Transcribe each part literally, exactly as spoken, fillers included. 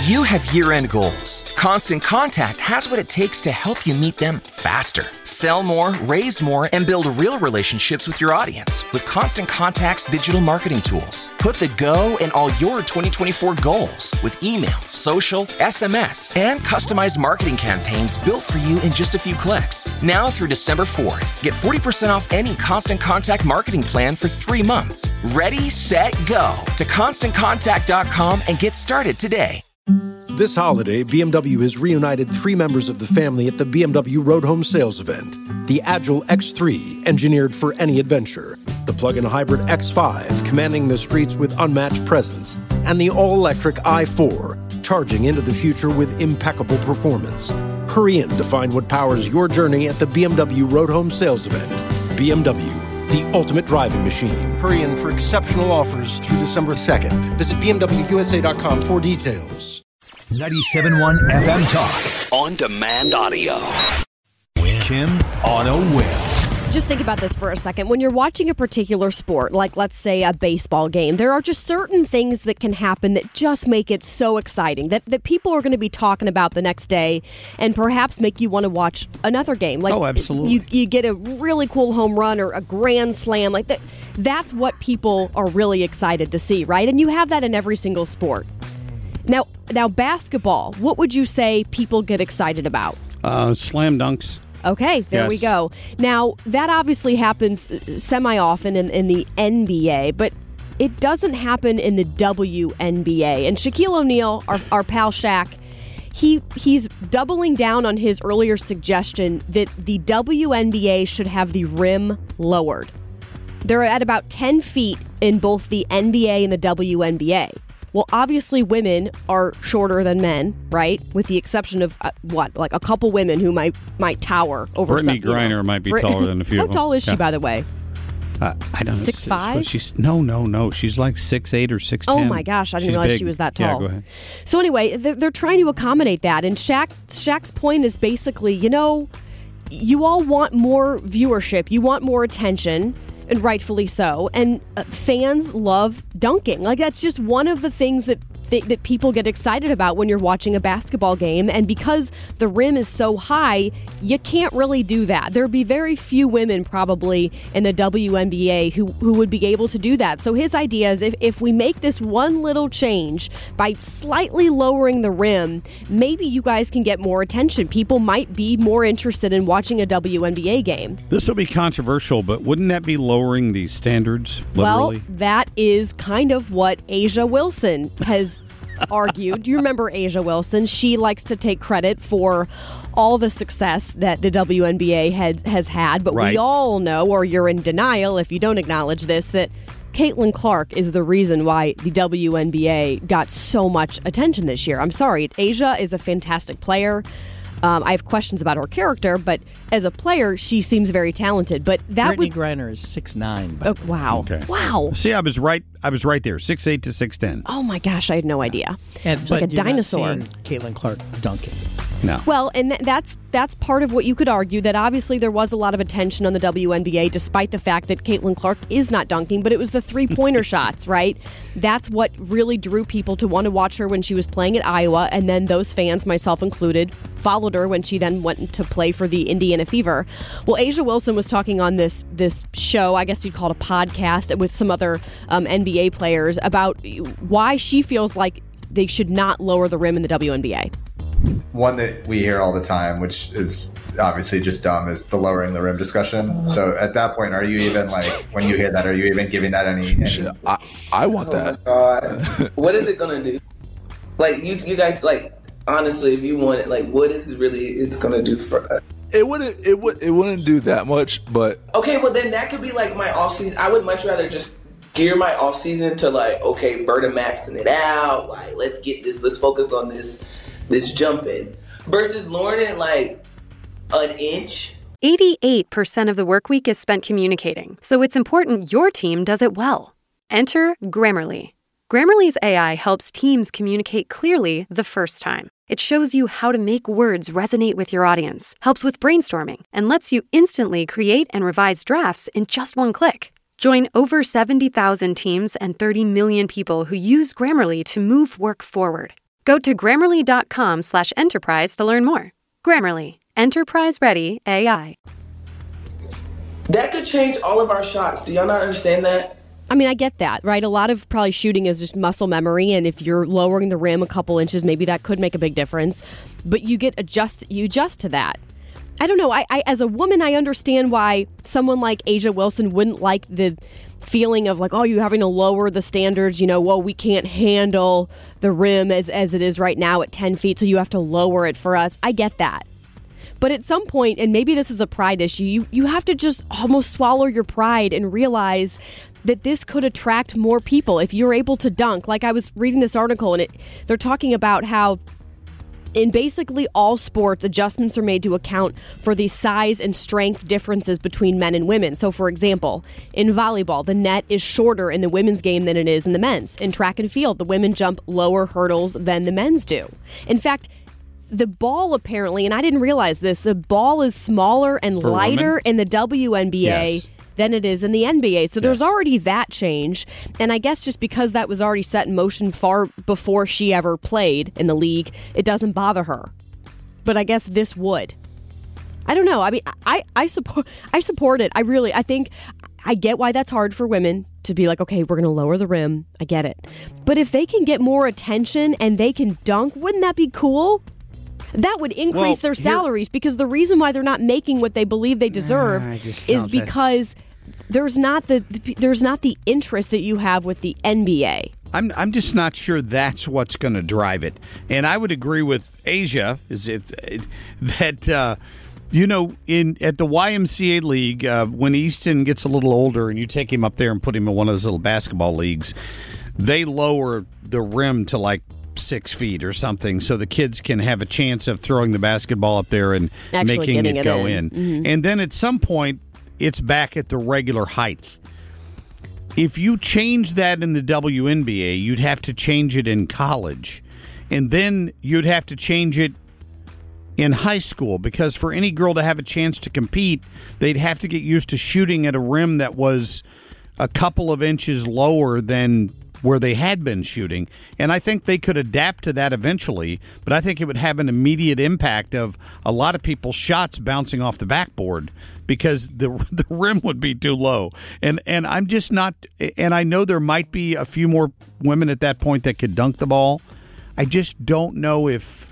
You have year-end goals. Constant Contact has what it takes to help you meet them faster. Sell more, raise more, and build real relationships with your audience with Constant Contact's digital marketing tools. Put the go in all your twenty twenty-four goals with email, social, S M S, and customized marketing campaigns built for you in just a few clicks. Now through December fourth, get forty percent off any Constant Contact marketing plan for three months. Ready, set, go to constant contact dot com and get started today. This holiday, B M W has reunited three members of the family at the B M W Road Home Sales Event. The Agile X three, engineered for any adventure. The plug-in hybrid X five, commanding the streets with unmatched presence. And the all-electric i four, charging into the future with impeccable performance. Hurry in to find what powers your journey at the B M W Road Home Sales Event. B M W, the ultimate driving machine. Hurry in for exceptional offers through December second. Visit B M W U S A dot com for details. ninety-seven point one F M Talk. On demand audio. Kim on a whim. Just think about this for a second. When you're watching a particular sport, like let's say a baseball game, there are just certain things that can happen that just make it so exciting that, that people are going to be talking about the next day and perhaps make you want to watch another game. Like, oh, absolutely. You, you get a really cool home run or a grand slam. Like that. That's what people are really excited to see, right? And you have that in every single sport. Now, now basketball, what would you say people get excited about? Uh, slam dunks. Okay, there yes. we go. Now, that obviously happens semi-often in, in the N B A, but it doesn't happen in the W N B A. And Shaquille O'Neal, our, our pal Shaq, he he's doubling down on his earlier suggestion that the W N B A should have the rim lowered. They're at about ten feet in both the N B A and the W N B A. Well, obviously women are shorter than men, right? With the exception of, uh, what, like a couple women who might might tower over Brittany some, Griner you know. might be Brit- taller than a few How of them. tall is she, Yeah. by the way? Uh, I don't know. Six five? She's no, no, no. She's like six eight or six ten. Oh my gosh, I didn't She's realize big. she was that Yeah, tall. go ahead. So anyway, they're, they're trying to accommodate that, and Shaq Shaq's point is basically, you know, you all want more viewership, you want more attention, and rightfully so. And uh, fans love dunking. Like that's just one of the things that. Th- that people get excited about when you're watching a basketball game. And because the rim is so high, you can't really do that. There'd be very few women probably in the W N B A who, who would be able to do that. So his idea is if, if we make this one little change by slightly lowering the rim, maybe you guys can get more attention. People might be more interested in watching a W N B A game. This will be controversial, but wouldn't that be lowering the standards, literally? Well, that is kind of what Asia Wilson has argued. Do you remember Asia Wilson? She likes to take credit for all the success that the W N B A had, has had, but right. we all know, or you're in denial if you don't acknowledge this, that Caitlin Clark is the reason why the W N B A got so much attention this year. I'm sorry. Asia is a fantastic player. Um, I have questions about her character, but as a player, she seems very talented. But that Brittany would Griner is six nine. Oh, wow. Okay. Wow. See, I was right. I was right there. six eight to six ten. Oh, my gosh. I had no idea. And, She's but like a you're dinosaur. Not seeing Caitlin Clark dunking. No. Well, and th- that's that's part of what you could argue, that obviously there was a lot of attention on the W N B A despite the fact that Caitlin Clark is not dunking, but it was the three-pointer shots, right? That's what really drew people to want to watch her when she was playing at Iowa, and then those fans, myself included, followed her when she then went to play for the Indiana Fever. Well, Asia Wilson was talking on this this show, I guess you'd call it a podcast, with some other um, N B A players about why she feels like they should not lower the rim in the W N B A. One that we hear all the time, which is obviously just dumb, is the lowering the rim discussion. So at that point, are you even like, when you hear that, are you even giving that any? any... I, I want that. Oh my God. What is it gonna do? Like you, you guys, like honestly, if you want it, like what is it really it's gonna do for us? It wouldn't. It would. It wouldn't do that much, but okay. Well, then that could be like my off season. I would much rather just gear my off season to like, okay, Berta maxing it out. Like, let's get this. Let's focus on this. This jumping versus lowering it like an inch. eighty-eight percent of the work week is spent communicating, so it's important your team does it well. Enter Grammarly. Grammarly's A I helps teams communicate clearly the first time. It shows you how to make words resonate with your audience, helps with brainstorming, and lets you instantly create and revise drafts in just one click. Join over seventy thousand teams and thirty million people who use Grammarly to move work forward. Go to Grammarly.com slash enterprise to learn more. Grammarly, enterprise ready A I. That could change all of our shots. Do y'all not understand that? I mean, I get that, right? A lot of probably shooting is just muscle memory, and if you're lowering the rim a couple inches, maybe that could make a big difference. But you get adjust, you adjust to that. I don't know. I, I as a woman, I understand why someone like A'ja Wilson wouldn't like the feeling of like, oh, you're having to lower the standards. You know, well, we can't handle the rim as as it is right now at ten feet, so you have to lower it for us. I get that. But at some point, and maybe this is a pride issue, you, you have to just almost swallow your pride and realize that this could attract more people if you're able to dunk. Like I was reading this article, and it they're talking about how in basically all sports, adjustments are made to account for the size and strength differences between men and women. So, for example, in volleyball, the net is shorter in the women's game than it is in the men's. In track and field, the women jump lower hurdles than the men's do. In fact, the ball apparently, and I didn't realize this, the ball is smaller and For lighter women? in the W N B A Yes. than it is in the N B A. So there's Yes. already that change. And I guess just because that was already set in motion far before she ever played in the league, it doesn't bother her. But I guess this would. I don't know. I mean, I, I support I support it. I really, I think, I get why that's hard for women to be like, okay, we're going to lower the rim. I get it. But if they can get more attention and they can dunk, wouldn't that be cool? That would increase Well, their here- salaries because the reason why they're not making what they believe they deserve Nah, I just is don't- that's- because there's not the, the there's not the interest that you have with the N B A. I'm I'm just not sure that's what's going to drive it. And I would agree with A'ja is if that uh, you know in at the Y M C A league uh, when Easton gets a little older and you take him up there and put him in one of those little basketball leagues, they lower the rim to like six feet or something so the kids can have a chance of throwing the basketball up there and Actually making getting it it go in. in. Mhm. And then at some point, it's back at the regular height. If you change that in the W N B A, you'd have to change it in college. And then you'd have to change it in high school because for any girl to have a chance to compete, they'd have to get used to shooting at a rim that was a couple of inches lower than where they had been shooting. And I think they could adapt to that eventually, but I think it would have an immediate impact of a lot of people's shots bouncing off the backboard because the the rim would be too low. And and I'm just not, and I know there might be a few more women at that point that could dunk the ball. I just don't know if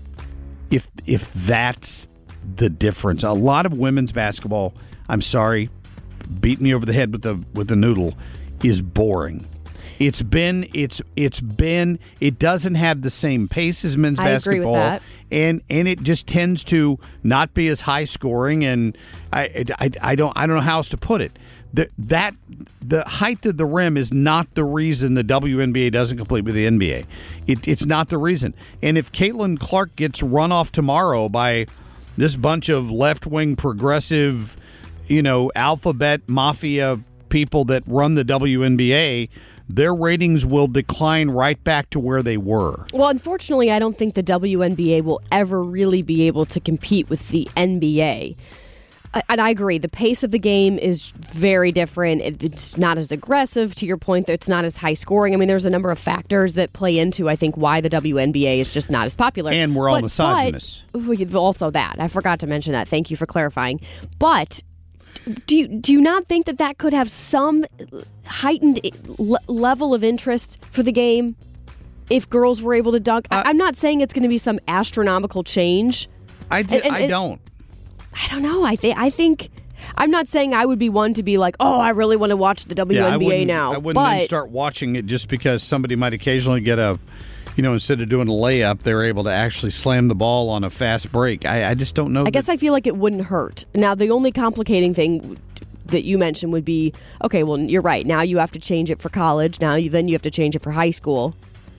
if if that's the difference. A lot of women's basketball, I'm sorry, beat me over the head with the with the noodle, is boring. It's been, it's, it's been, it doesn't have the same pace as men's I agree with basketball, that. and and it just tends to not be as high scoring. And I, I, I don't, I don't know how else to put it. The, that the height of the rim is not the reason the W N B A doesn't compete with the N B A. It, it's not the reason. And if Caitlin Clark gets run off tomorrow by this bunch of left wing progressive, you know, alphabet mafia people that run the W N B A, their ratings will decline right back to where they were. Well, unfortunately, I don't think the W N B A will ever really be able to compete with the N B A. I- And I agree, the pace of the game is very different. It- It's not as aggressive. To your point, that it's not as high scoring. I mean, there's a number of factors that play into, I think, why the W N B A is just not as popular. And we're all But- misogynists. But also that. I forgot to mention that. Thank you for clarifying. But do you, do you not think that that could have some heightened le- level of interest for the game if girls were able to dunk? I, I'm not saying it's going to be some astronomical change. I, d- And- and- I and- don't. I don't know. I think I think I'm not saying I would be one to be like, oh, I really want to watch the W N B A I wouldn't, now. I wouldn't but then start watching it just because somebody might occasionally get a, you know, instead of doing a layup, they're able to actually slam the ball on a fast break. I, I just don't know. I guess I feel like it wouldn't hurt. Now, the only complicating thing that you mentioned would be, okay, well, you're right. Now you have to change it for college. Now you then you have to change it for high school.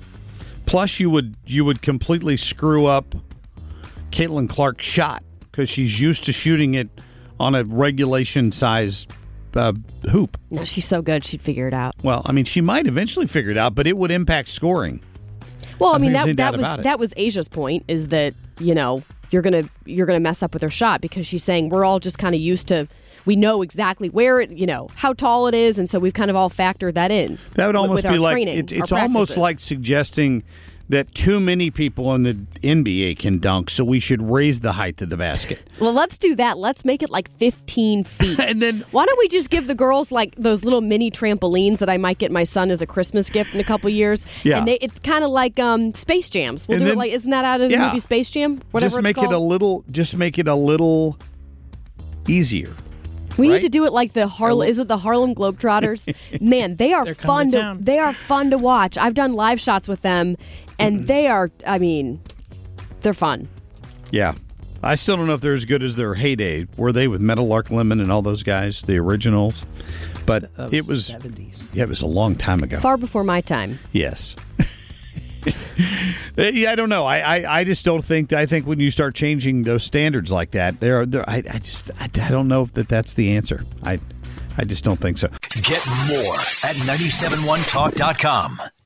Plus, you would you would completely screw up Caitlin Clark's shot because she's used to shooting it on a regulation size uh, hoop. No, she's so good. She'd figure it out. Well, I mean, she might eventually figure it out, but it would impact scoring. Well, I, I mean, think there's that no that doubt was about it. that was Asia's point, is that, you know, you're gonna you're gonna mess up with her shot because she's saying we're all just kind of used to, we know exactly where it, you know, how tall it is, and so we've kind of all factored that in. That would with- almost with be our like training, it, our it's almost practices. like suggesting that too many people in the N B A can dunk, so we should raise the height of the basket. Well, let's do that. Let's make it like fifteen feet. And then why don't we just give the girls like those little mini trampolines that I might get my son as a Christmas gift in a couple years? Yeah. And they, it's kind of like um, Space Jams. We'll And do then- it like, isn't that out of the yeah. movie Space Jam? Whatever just make it's it a called. little. Just make it a little easier. We right? need to do it like the Harlem. Is it the Harlem Globetrotters? Man, they are They're fun coming to to. town. They are fun to watch. I've done live shots with them, and they are. I mean, they're fun. Yeah. I still don't know if they're as good as their heyday. Were they with Meadowlark Lemon and all those guys, the originals? But That it was seventies. Yeah, it was a long time ago. Far before my time. Yes. Yeah, I don't know. I, I, I just don't think. I think when you start changing those standards like that, there, there. I, I just I, I don't know if that that's the answer. I I just don't think so. Get more at nine seven one talk dot com.